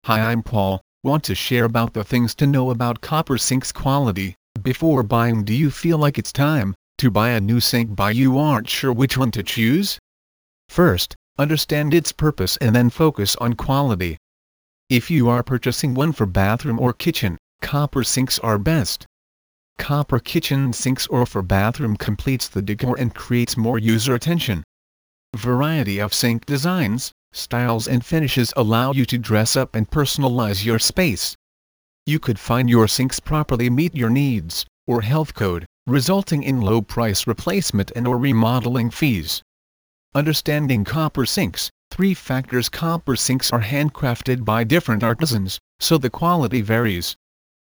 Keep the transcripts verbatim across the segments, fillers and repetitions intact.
Hi, I'm Paul. Want to share about the things to know about copper sink's quality. Before buying, do you feel like it's time to buy a new sink but you aren't sure which one to choose? First, understand its purpose and then focus on quality. If you are purchasing one for bathroom or kitchen, copper sinks are best. Copper kitchen sinks or for bathroom completes the decor and creates more user attention. Variety of sink designs, styles and finishes allow you to dress up and personalize your space. You could find your sinks properly meet your needs or health code, resulting in low price replacement and or remodeling fees. Understanding copper sinks. Three factors. Copper sinks are handcrafted by different artisans, so the quality varies.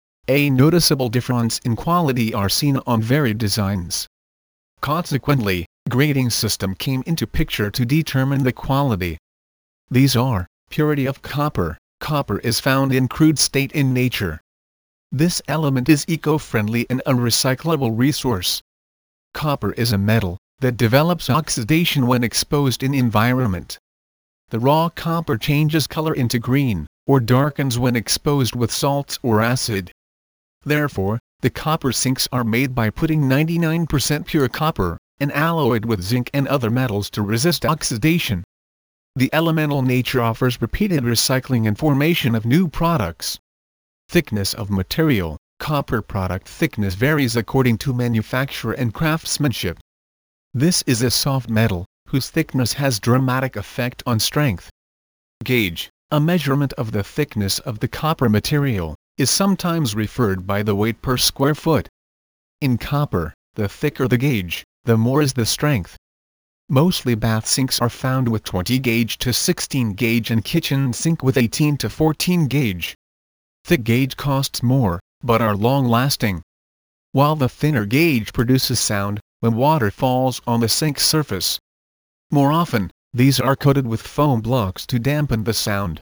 A noticeable difference in quality are seen on varied designs. Consequently, grading system came into picture to determine the quality. These are: purity of copper. Copper is found in crude state in nature. This element is eco-friendly and a recyclable resource. Copper is a metal that develops oxidation when exposed in environment. The raw copper changes color into green, or darkens when exposed with salts or acid. Therefore, the copper sinks are made by putting ninety-nine percent pure copper, and alloyed with zinc and other metals to resist oxidation. The elemental nature offers repeated recycling and formation of new products. Thickness of material. Copper product thickness varies according to manufacturer and craftsmanship. This is a soft metal, whose thickness has dramatic effect on strength. Gauge, a measurement of the thickness of the copper material, is sometimes referred by the weight per square foot. In copper, the thicker the gauge, the more is the strength. Mostly bath sinks are found with twenty gauge to sixteen gauge and kitchen sink with eighteen to fourteen gauge. Thick gauge costs more, but are long-lasting. While the thinner gauge produces sound when water falls on the sink surface. More often, these are coated with foam blocks to dampen the sound.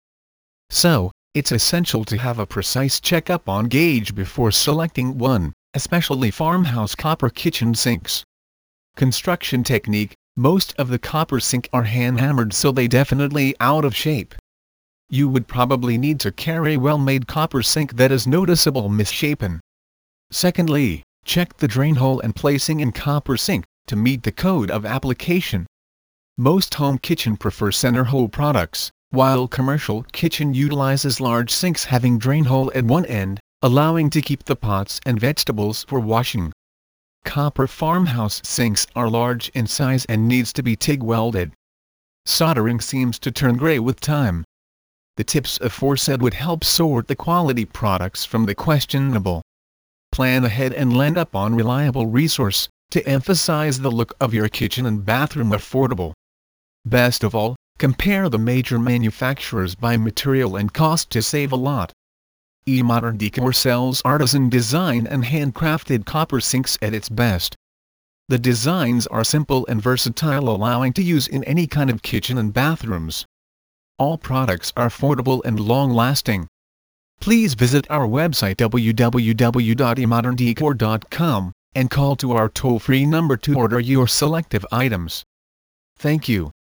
So, it's essential to have a precise checkup on gauge before selecting one, especially farmhouse copper kitchen sinks. Construction technique. Most of the copper sink are hand-hammered, so they definitely out of shape. You would probably need to carry a well-made copper sink that is noticeable misshapen. Secondly, check the drain hole and placing in copper sink to meet the code of application. Most home kitchen prefer center hole products, while commercial kitchen utilizes large sinks having drain hole at one end, allowing to keep the pots and vegetables for washing. Copper farmhouse sinks are large in size and needs to be TIG welded. Soldering seems to turn gray with time. The tips aforesaid would help sort the quality products from the questionable. Plan ahead and land up on reliable resource to emphasize the look of your kitchen and bathroom affordable. Best of all, compare the major manufacturers by material and cost to save a lot. eModern Decor sells artisan design and handcrafted copper sinks at its best. The designs are simple and versatile, allowing to use in any kind of kitchen and bathrooms. All products are affordable and long-lasting. Please visit our website w w w dot e modern decor dot com and call to our toll-free number to order your selective items. Thank you.